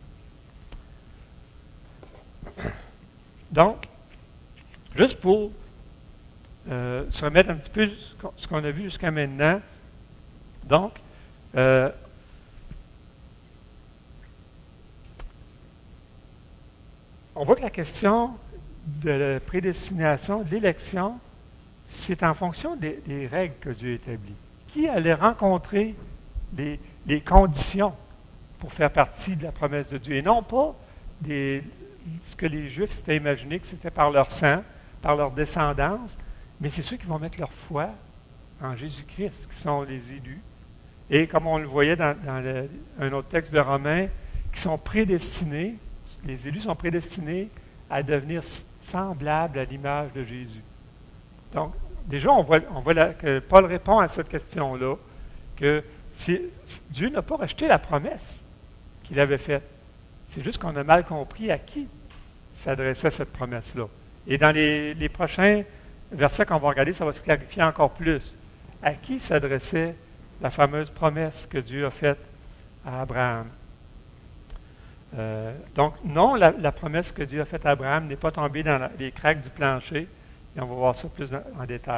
Donc, juste pour euh, se remettre un petit peu ce qu'on a vu jusqu'à maintenant, donc, euh, on voit que la question de la prédestination, de l'élection, c'est en fonction des, des règles que Dieu établit. Qui allait rencontrer les, les conditions pour faire partie de la promesse de Dieu. Et non pas des, ce que les Juifs s'étaient imaginé que c'était par leur sang, par leur descendance, mais c'est ceux qui vont mettre leur foi en Jésus-Christ, qui sont les élus. Et comme on le voyait dans, dans le, un autre texte de Romains, qui sont prédestinés, les élus sont prédestinés à devenir semblables à l'image de Jésus. Donc, déjà, on voit, on voit la, que Paul répond à cette question-là, que si, si Dieu n'a pas rejeté la promesse qu'il avait faite. C'est juste qu'on a mal compris à qui s'adressait cette promesse-là. Et dans les, les prochains versets qu'on va regarder, ça va se clarifier encore plus. À qui s'adressait la fameuse promesse que Dieu a faite à Abraham? Euh, donc, non, la, la promesse que Dieu a faite à Abraham n'est pas tombée dans la, les craques du plancher, et on va voir ça plus dans, en détail.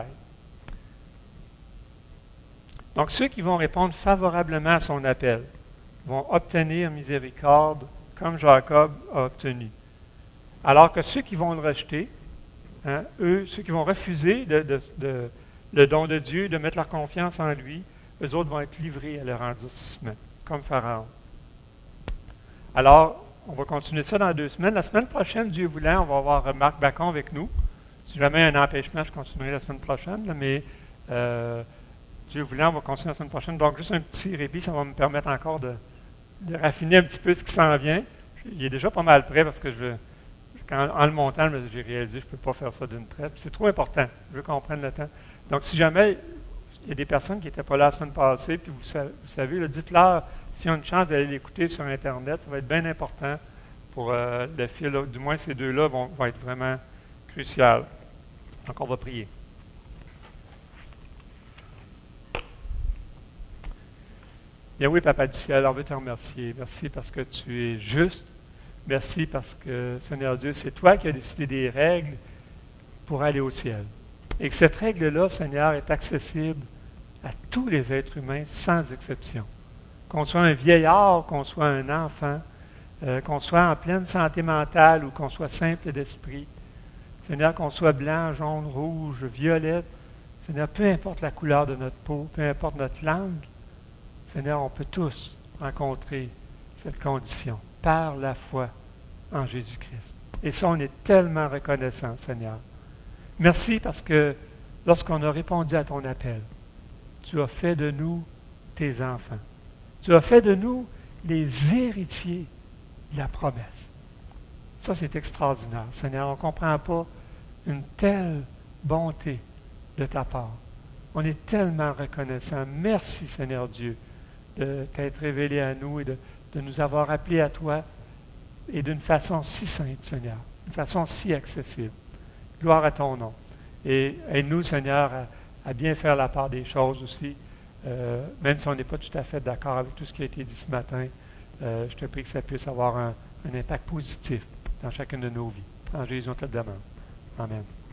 Donc, ceux qui vont répondre favorablement à son appel vont obtenir miséricorde comme Jacob a obtenu. Alors que ceux qui vont le rejeter, hein, eux, ceux qui vont refuser de, de, de, le don de Dieu, de mettre leur confiance en lui, eux autres vont être livrés à leur endurcissement, comme Pharaon. Alors, on va continuer ça dans deux semaines. La semaine prochaine, Dieu voulant, on va avoir Marc Bacon avec nous. Si jamais il y a un empêchement, je continuerai la semaine prochaine, là, mais euh, Dieu voulant, on va continuer la semaine prochaine. Donc, juste un petit répit, ça va me permettre encore de, de raffiner un petit peu ce qui s'en vient. Il est déjà pas mal prêt parce que je veux, quand, en le montant, j'ai réalisé que je ne peux pas faire ça d'une traite. C'est trop important. Je veux qu'on prenne le temps. Donc, si jamais il y a des personnes qui n'étaient pas là la semaine passée, puis vous savez, vous savez là, dites-leur s'ils ont une chance d'aller l'écouter sur Internet, ça va être bien important pour euh, le fil. Là, du moins, ces deux-là vont, vont être vraiment cruciales. Donc, on va prier. Bien oui, Papa du ciel, on veut te remercier. Merci parce que tu es juste. Merci parce que, Seigneur Dieu, c'est toi qui as décidé des règles pour aller au ciel. Et que cette règle-là, Seigneur, est accessible à tous les êtres humains sans exception. Qu'on soit un vieillard, qu'on soit un enfant, euh, qu'on soit en pleine santé mentale ou qu'on soit simple d'esprit. Seigneur, qu'on soit blanc, jaune, rouge, violette. Seigneur, peu importe la couleur de notre peau, peu importe notre langue, Seigneur, on peut tous rencontrer cette condition par la foi en Jésus-Christ. Et ça, on est tellement reconnaissant, Seigneur. Merci parce que lorsqu'on a répondu à ton appel, tu as fait de nous tes enfants. Tu as fait de nous les héritiers de la promesse. Ça, c'est extraordinaire. Seigneur, on ne comprend pas une telle bonté de ta part. On est tellement reconnaissant. Merci, Seigneur Dieu, de t'être révélé à nous et de, de nous avoir appelés à toi et d'une façon si simple, Seigneur, d'une façon si accessible. Gloire à ton nom. Et aide-nous, Seigneur, à, à bien faire la part des choses aussi, euh, même si on n'est pas tout à fait d'accord avec tout ce qui a été dit ce matin. Euh, je te prie que ça puisse avoir un, un impact positif dans chacune de nos vies. En Jésus, on te le demande. Amen.